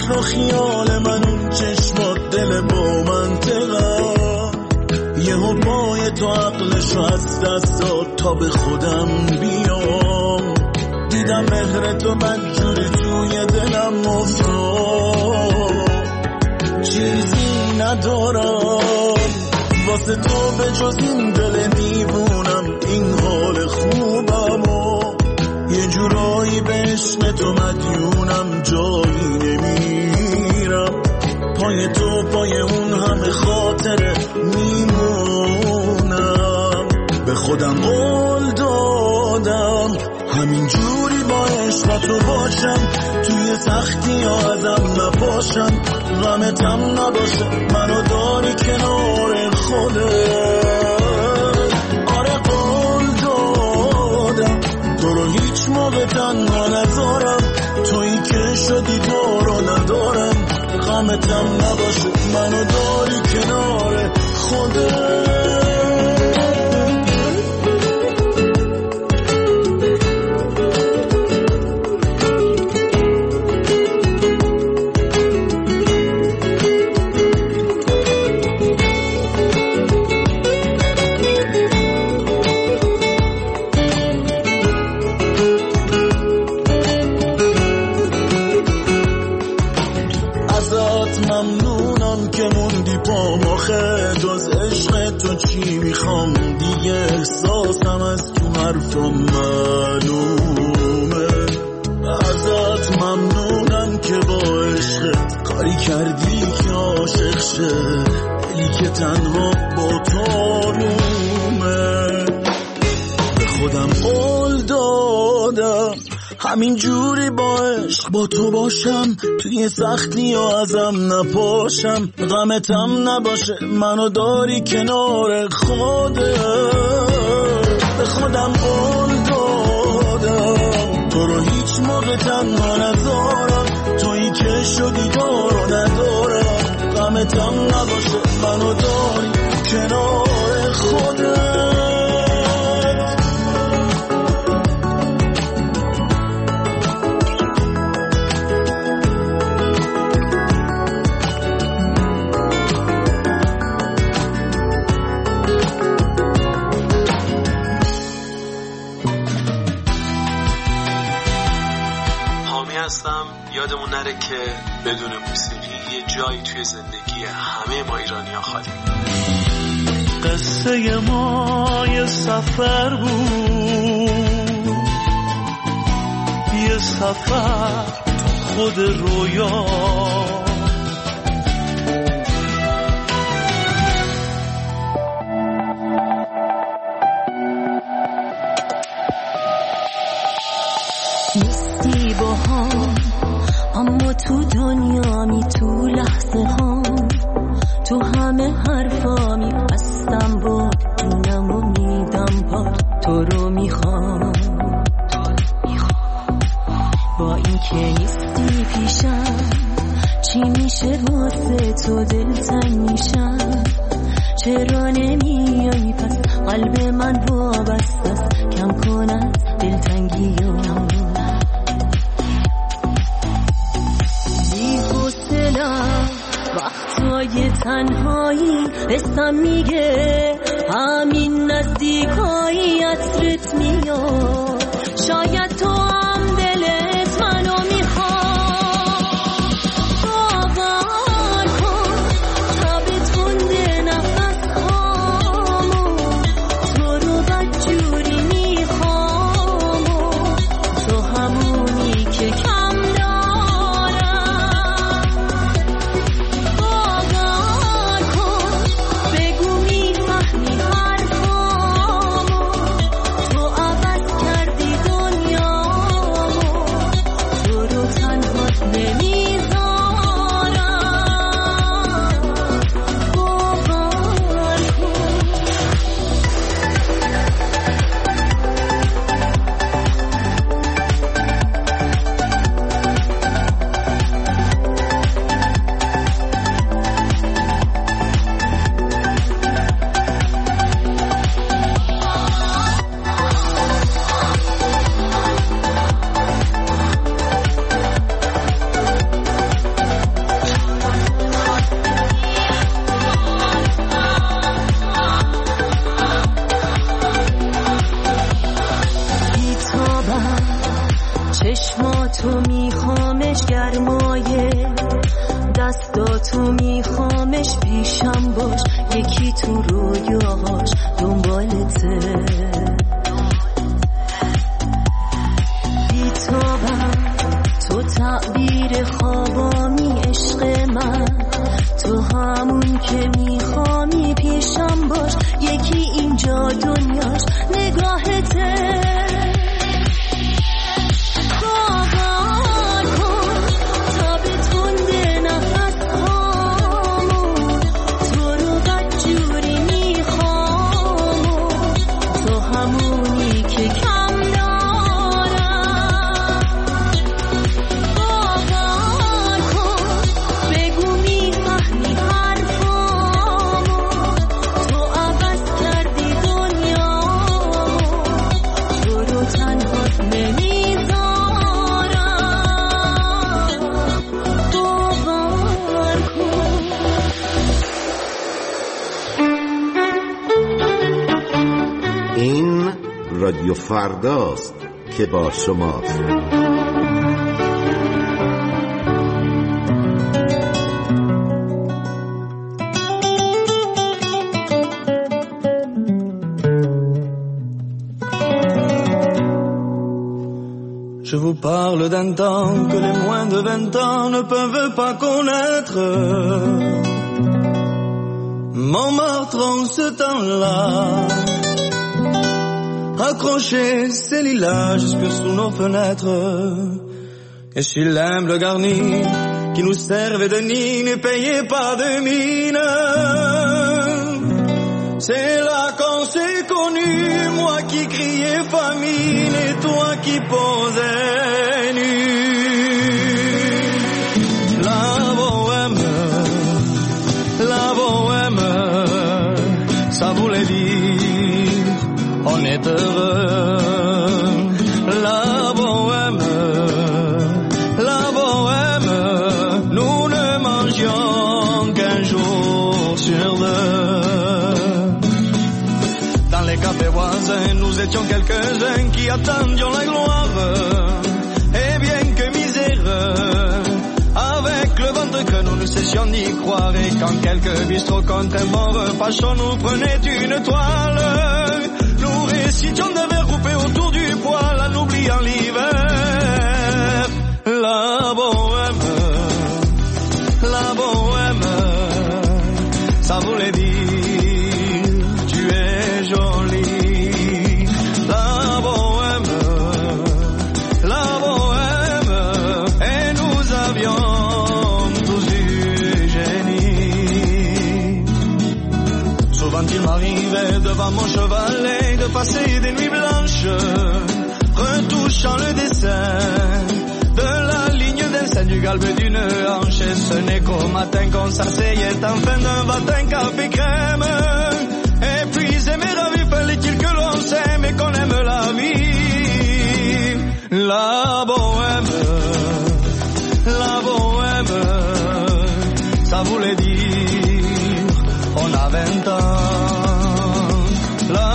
فکر و خیال من، اون چشمات دل با منطقم، یه حبای تو عقلشو از دست داد تا به خودم بیام. دیدم مهر تو بدجوری توی دلم افتاد، چیزی ندارم واسه تو به جز این دل دیوونم. این حال خوبم و یه جورایی به عشق تو مدیونم، جایی نمیرم پای تو، پای اون همه خاطره میمونم. به خودم قول دادم همین جوری با عشق تو باشم، توی سختی ها ازم نپاشم، غمتم نباشه منو داری کنار خودت. آره قول دادم تو رو هیچ موقع تنها نذارم، تویی که شدی تو رو ندارم، غمتم نباشه منو داری کنار خودت. ممنونم که موندی پام، آخه جز عشق تو چی میخوام دیگه، احساسم از تو حرفم معلومه. ازت ممنونم که با عشقت کاری کردی که عاشق شه، دلی که تنها با تو آرومه. به خودم قول دادم همین جوری با عشق با تو باشم، توی سختی ها ازم نپاشم، غمتم نباشه منو داری کنار خودت. به خودم قول دادم تو رو هیچ موقع تنها نذارم، تویی که شدی تو رو ندارم، غمتم نباشه منو داری کنار خودت. یادمون نره که بدون موسیقی یه جایی توی زندگی همه ما ایرانی‌ها خالی. قصه ما یه سفر بود، یه سفر تو خود رویا، نیستی با هم اما تو دنیامی، تو لحظه ها، تو همه حرفامی، هستم با جونم و میدم پار، تو رو میخوام. با این که نیستی پیشم، چی میشه واسه تو دلتنگ میشم، چرا نمیایی پس قلب من وابسته است، کم کن از دلتنگی و وقتای تنهایی. حسم میگه همین نزدیکایی عطرت میاد، شاید تو هم دلت منو میخواد. باور کن تبت کنده نفس هامو، تو رو بدجوری میخوام، تو همونی که کم دنیا تو میخوامش پیشم باش، یکی تو رویاهاش دنبالته، بیتابم تو تعبیر خوابامی عشق من، تو همون که میخوامی پیشم باش، یکی اینجا دنیاش نگاهته، باور کن تا به تنده نفس هامون، تو رو بدجوری میخوام، تو همونی که کم دارم، باور کن بگو میفهمی حرفامو، تو عوض کردی دنیامو، تو رو تنهات نمیذارم، باور کن. این رادیو فرداست که با شماست. Je vous parle d'un temps que les moins de 20 ans ne peuvent pas connaître. Montmartre en ce temps-là accrochait ses lilas jusque sous nos fenêtres, et si l'humble garni qui nous servait de nid ne payait pas de mine, c'est là qu'on s'est connus, moi qui criais famine et toi qui posais nu. La bohème, ça voulait dire on est heureux. La bohème, nous ne mangions qu'un jour sur deux. Dans les cafés voisins, nous étions quelques-uns qui attendions la gloire. Et bien que miséreux, avec le ventre que nous ne cessions d'y croire, et quand quelques bistrots contre un bon repas chaud nous prenaient une toile, nous récitions des vers coupés autour du poêle en oubliant l'hiver. La bohème, ça voulait dire tu es jolie. La bohème, et nous avions tous du génie. Souvent il m'arrivait devant mon chevalet de passer des nuits blanches, retouchant le dessin de la ligne d'un sein du galbe d'une hanche. Et ce n'est qu'au matin qu'on s'asseyait en fin d'un matin café crème. Et puis aimer la vie, fallait-il que l'on s'aime et qu'on aime la vie. La bohème, ça voulait dire on a 20 ans. La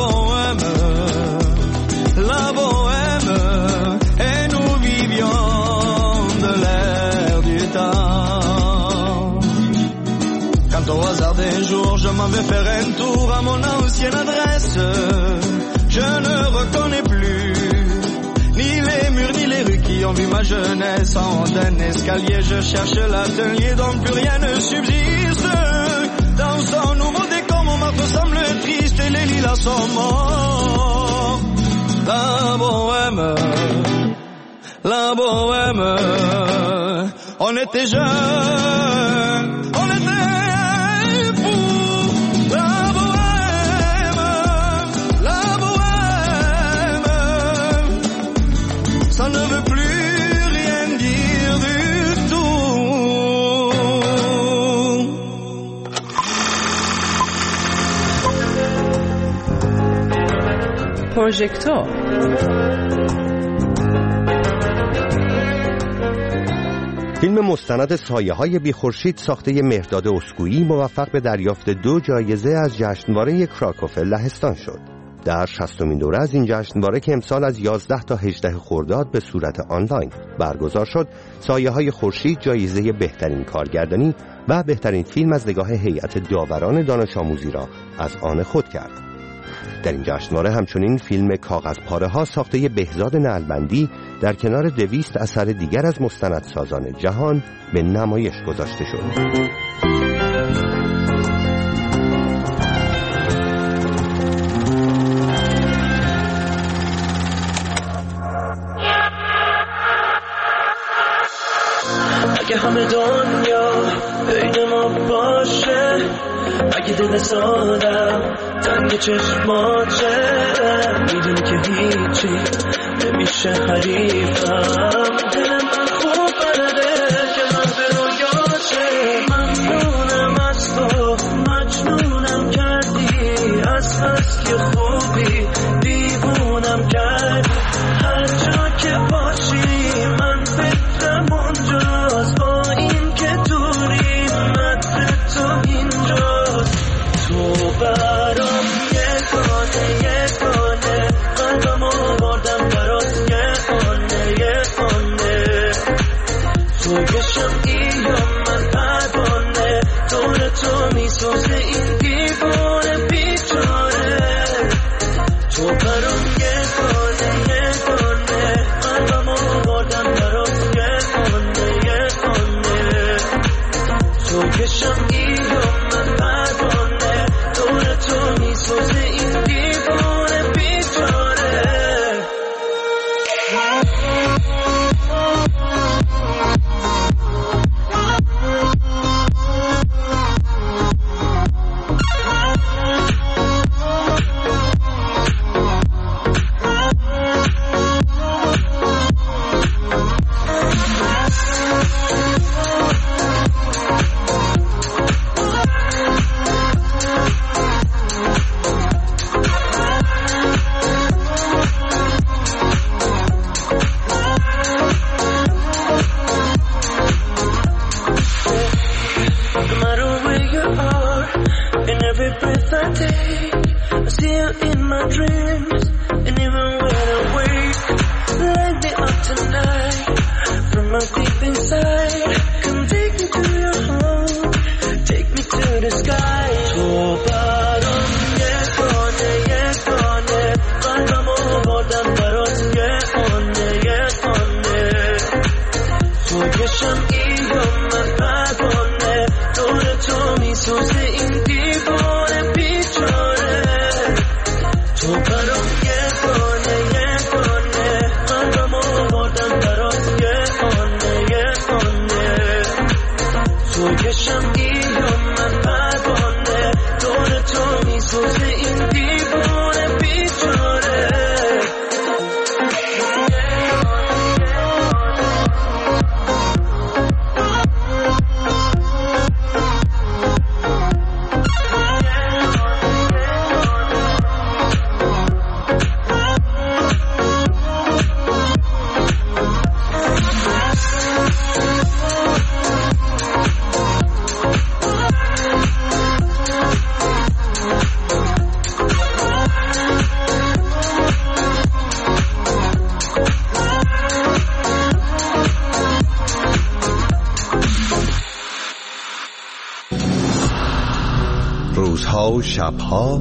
bohème, et nous vivions de l'air du temps. Quand au hasard des jours je m'en vais faire un tour à mon ancienne adresse, je ne reconnais plus ni les murs ni les rues qui ont vu ma jeunesse. En haut d'un escalier je cherche l'atelier dont plus rien ne subsiste. Dans son nouveau décor, Montmartre semble triste et les lilas sont morts. La bohème, on était jeunes, on était fous. La bohème, ça ne veut plus rien dire du tout. پروژکتور فیلم مستند سایه‌های بی‌خورشید ساخته مهرداد اسکویی موفق به دریافت 2 جایزه از جشنواره کراکوف لهستان شد. در 60مین دوره از این جشنواره که امسال از 11 تا 18 خرداد به صورت آنلاین برگزار شد، سایه‌های خورشید جایزه بهترین کارگردانی و بهترین فیلم از نگاه هیئت داوران دانش آموزی را از آن خود کرد. در این جشنواره همچنین فیلم کاغذپاره‌ها ساخته بهزاد نعلبندی در کنار 200 اثر دیگر از مستندسازان جهان به نمایش گذاشته شد. اگه همه دنیا بین ما باشه، اگه دل سادم تنگ چشماته، میدونی که هیچی نمیشه حریفم. دلم من خوب برده که من به رویاشه، ممنونم از تو، مجنونم کردی، از بس که خوبی دیوونم کردی. هر جا که باشی من فکرم اونجاست، با این که دوری مدر تو اینجاست. تو برام یگانه قلبم آوردم برات یه خانه. تو گشم یا من پروانه، دور تو میسوزه این دیوانه بیچاره. تو برام یگانه قلبم آوردم برات یه خانه. تو گشم یا من پروانه، دور تو میسوزه این دیوانه بیچاره. روزها و شبها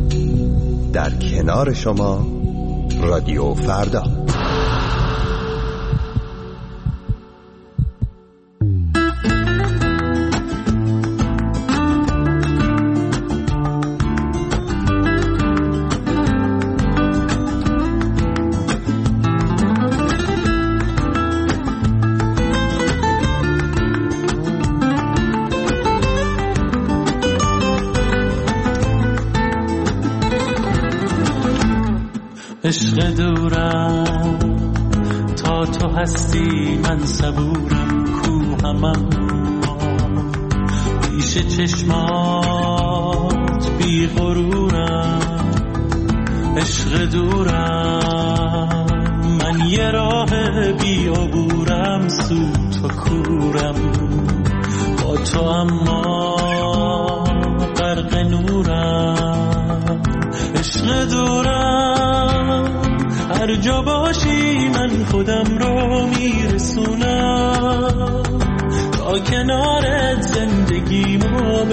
در کنار شما رادیو فردا. عشق دورم تا تو هستی من صبورم، کوهمم پیش چشمات بی غرورم. عشق دورم من یه راه بی عبورم، سوت و کورم با تو اما غرق نورم. عشق دورم هر جا باشی من خودم رو میرسونم تا کنارت زندگیمو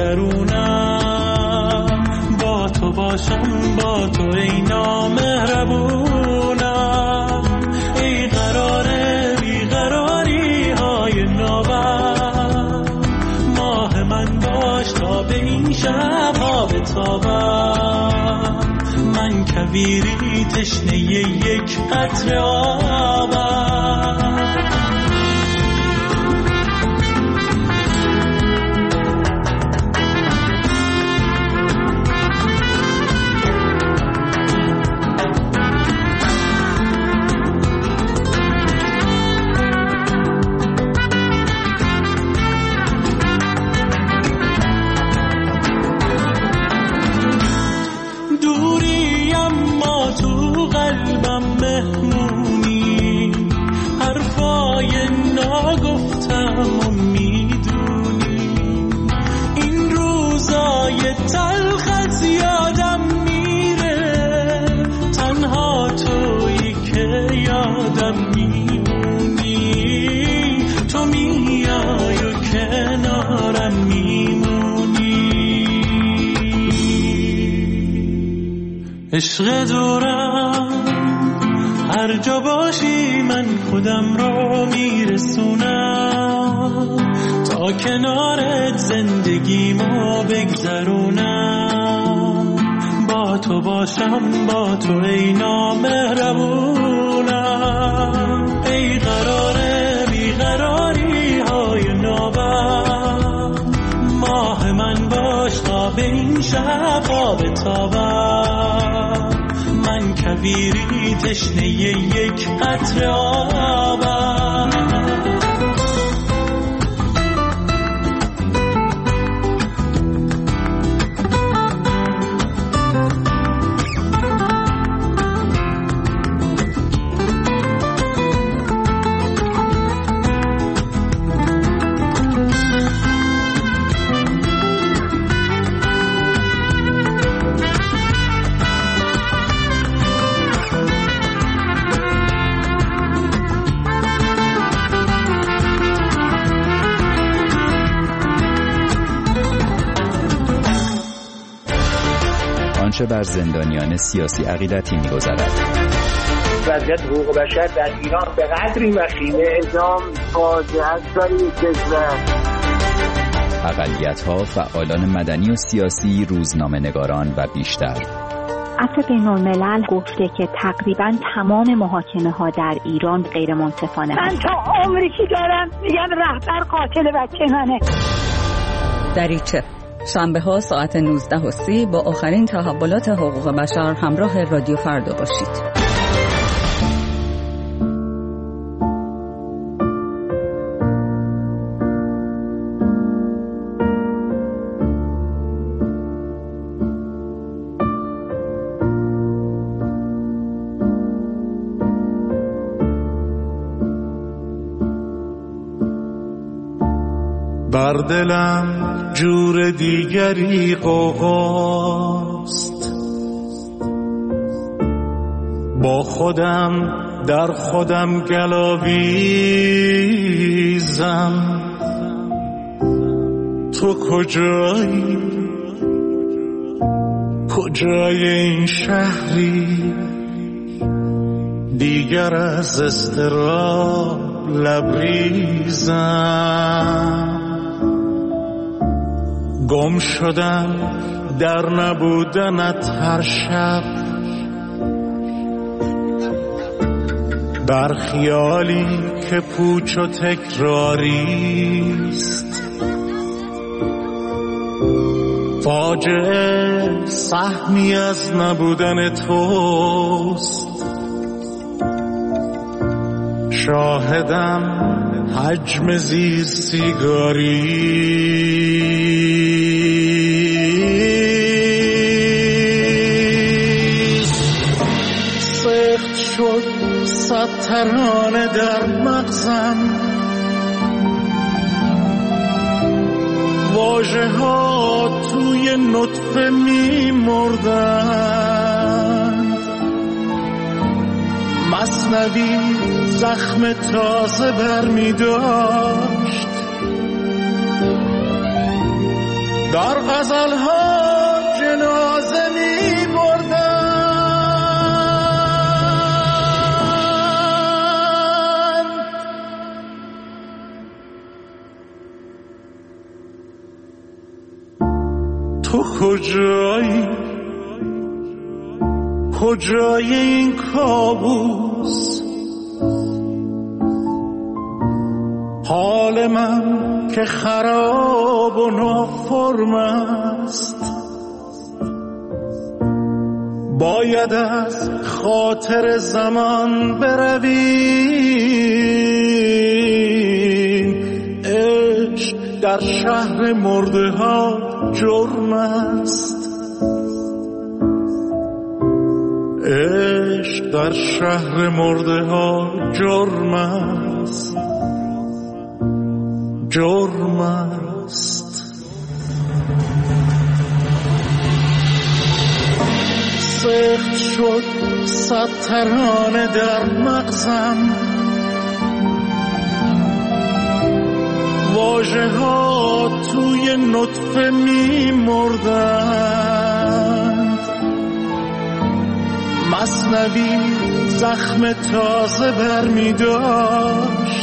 بگذرونم با تو باشم با تو ای نامهربونم ای قراره بیقراری های نوبر ماه من باش تا به این شب ها بتابم من کویری تشنه یک قطره آبم عشق دورم هر جا باشی من خودم رو میرسونم تا کنارت زندگیمو بگذرونم با تو باشم با تو ای نامهربونم ای قراره بیقراری های نوبر ماه من باش تا به این شب ها بتابم من کویری تشنه یک قطره آبم بر زندانیان سیاسی عقیدتی می‌گذرد. وضعیت حقوق بشر در ایران به قدری وخیمه اعدام فاجعه است برای کشور. اقلیت‌ها، فعالان مدنی و سیاسی، روزنامه‌نگاران و بیشتر. عفو بین‌الملل گفته که تقریباً تمام محاکمه‌ها در ایران غیر منصفانه است. من تا عمری که دارم میگم رهبر قاتل بچه منه. دریچه شنبه ها ساعت 19:30 با آخرین تحولات حقوق بشر همراه رادیو فردا باشید. بر دلم جور دیگری قوقاست با خودم در خودم گلاویزم تو کجایی کجای این شهری دیگر از اضطراب لبریزم گم شدم در نبودنت هر شب بر خیالی که پوچ و تکراریست فاجعه سهمی از نبودن توست شاهدم حجم زیر سیگاری سخت شد صد ترانه در مغزم واژه ها توی توی نطفه می مردند، مثنوی زخم تازه بر می داشت، در غزلها جنازه می بردند. تو کجای این کابوس؟ حال من که خراب و نافرم است، باید از خاطر زمان برویم. عشق در شهر مرده ها جرم است، عشق در شهر مرده ها جرم است، جرم است. سخت شد 100 ترانه در مغزم، واژه ها توی نطفه می مردند، مثنوی زخم تازه بر می داشت،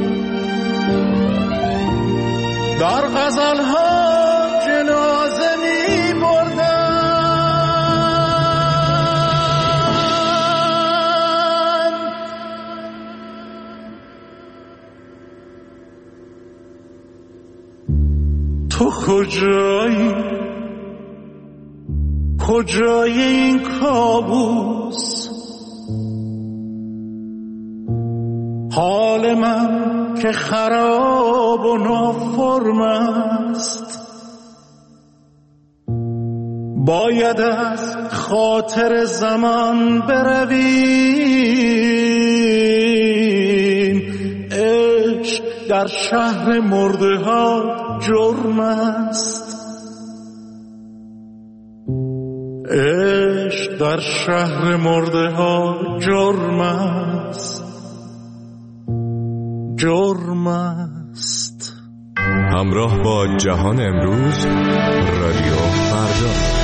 در غزلها جنازه می بردند. تو کجای این کابوس؟ حال من که خراب و نافرم است، باید از خاطر زمان برویم. عشق در شهر مرده ها جرم است، عشق در شهر مرده ها جرم است، جرم است. همراه با جهان امروز، رادیو فردا.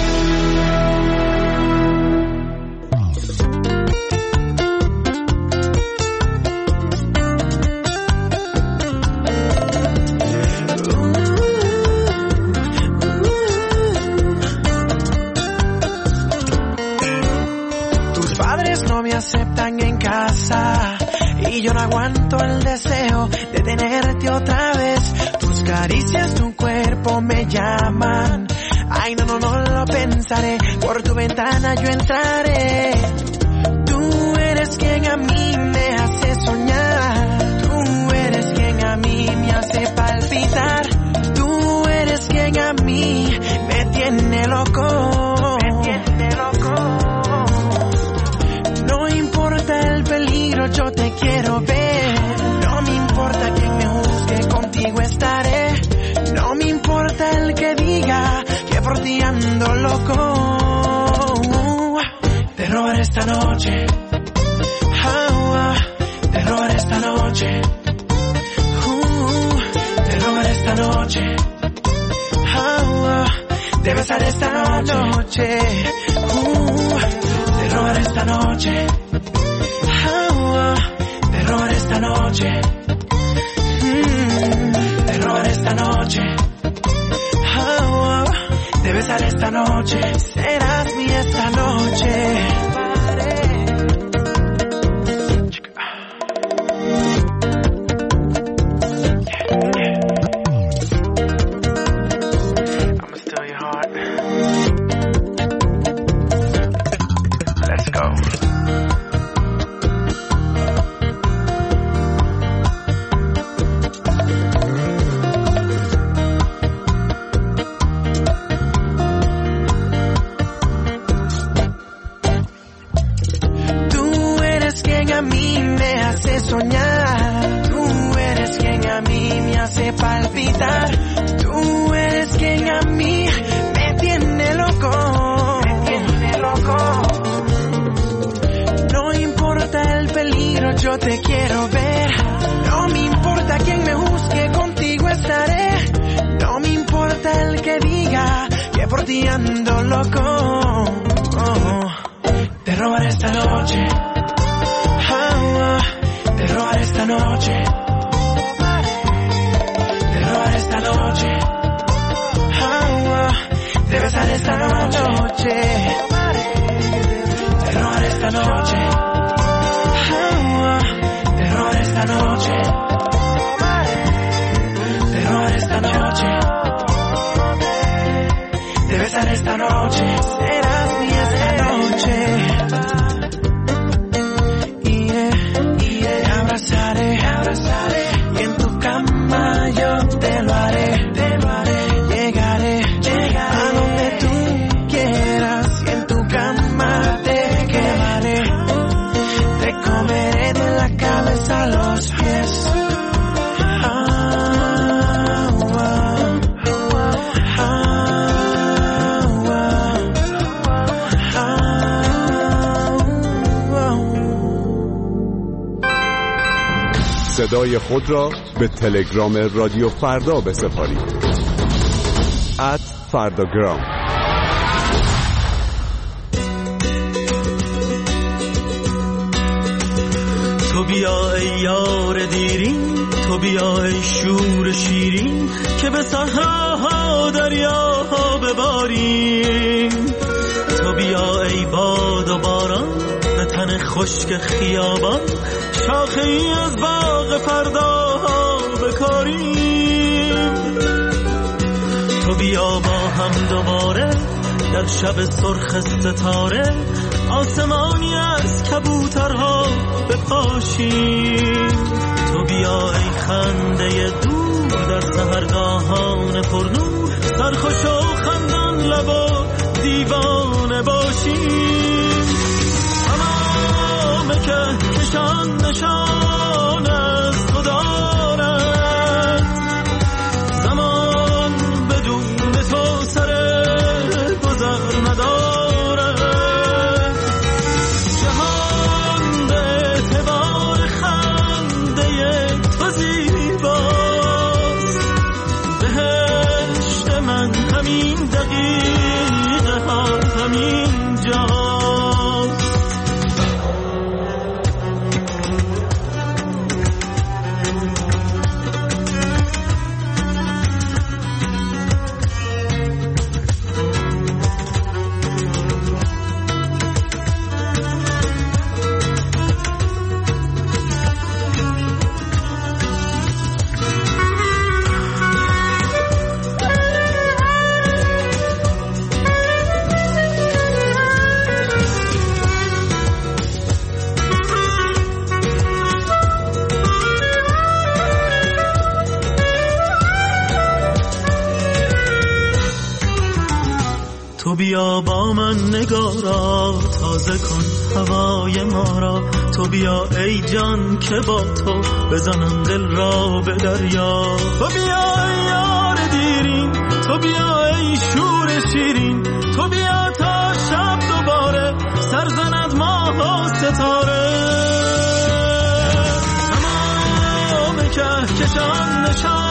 Aceptan en casa y yo no aguanto el deseo de tenerte otra vez. Tus caricias, tu cuerpo me llaman. Ay, no lo pensaré. Por tu ventana yo entraré. Tú eres quien a mí me hace soñar. Tú eres quien a mí me hace palpitar. Tú eres quien a mí me tiene loco. Yo te quiero ver, no me importa quien me juzgue, contigo estaré. No me importa el que diga que por ti ando loco. Te robaré esta noche, te robaré esta noche. Te robaré esta noche, te besaré esta noche. Te robaré esta noche. Te robaré esta noche, te robaré esta noche, te besaré esta noche, serás mi esta noche. I'ma steal your heart. Let's go. ya, que por ti ando loco. Te robaré esta noche, te robaré esta noche, te robaré esta noche, te besaré esta noche, te robaré esta noche, te robaré esta noche, te robaré esta noche, te besaré esta noche, serás mía esta noche. Y en tu cama yo te lo haré, llegaré a donde tú quieras, y en tu cama te quemaré, te comeré de la cabeza a los pies. صدای خود را به تلگرام رادیو فردا بسپارید. @فرداگرام. تو بیا ای یار دیرین، تو بیا ای شور شیرین، که به صحراها دریاها بباریم. تو بیا ای باد و باران، به تن خشک خیابان، شاخه ای از باغ فرداها بکاریم. تو بیا با هم دوباره در شب سرخ ستاره، آسمانی از کبوترها بپاشیم. تو بیا ای خنده دور در سحرگاهان پرنور، سرخوش و خندان لب و دیوانه باشیم. تمام که کشان نشان از تو دارد، زمان بدون تو سر گذر ندارد. جهان به اعتبار خنده تو زیباست، بهشت من همین دقیقه ها همین جا. تو بیا با من نگارا، تازه کن هوای ما را. تو بیا ای جان که با تو بزنم دل را به دریا. تو بیا ای یار دیرین، تو بیا ای شور شیرین، تو بیا تا شب دوباره سر زند ماه و ستاره. تمام کهکشان نشان